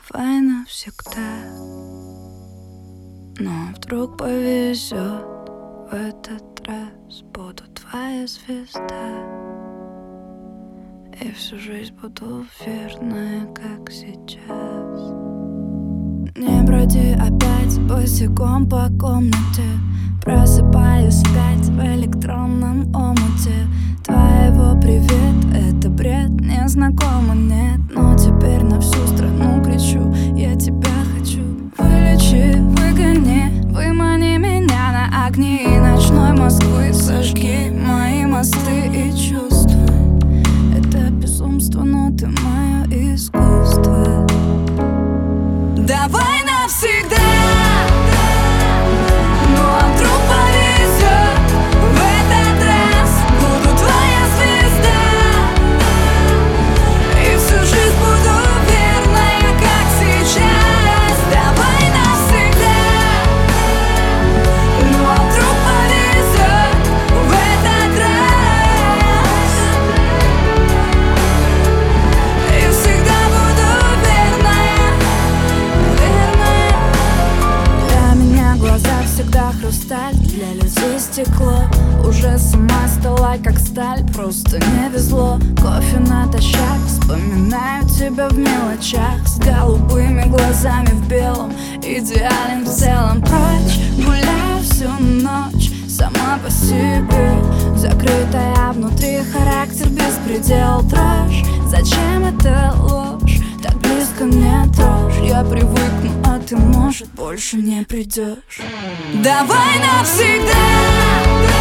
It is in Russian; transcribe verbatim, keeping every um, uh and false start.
Давай навсегда. Но вдруг повезет, в этот раз буду твоя звезда, и всю жизнь буду верная, как сейчас. Не броди опять босиком по комнате, просыпаюсь опять в электронном омуте твоего привет. Это бред, незнакомо, нет, но теперь на всю страну кричу: я тебя хочу. Вылечи, выгони, вымани меня на огни ночной Москвы. Сожги мои мосты и чувства. Это безумство, но ты мое искусство. Давай навсегда. Ну а вдруг повезет, в этот раз буду твоя звезда, и всю жизнь буду верная, как сейчас. Давай навсегда. Ну а вдруг повезет, в этот раз, и всегда буду верная, верная. Для меня глаза всегда хрусталь, для людей стекло. Уже сама стала как сталь, просто не везло. Кофе натощак, вспоминаю тебя в мелочах. С голубыми глазами в белом, идеален в целом. Прочь, гуляю всю ночь, сама по себе, закрытая внутри, характер беспредел. Дрожь, зачем это ложь? Так близко мне дрожь. Я привыкну, а ты, может, больше не придешь. Давай навсегда.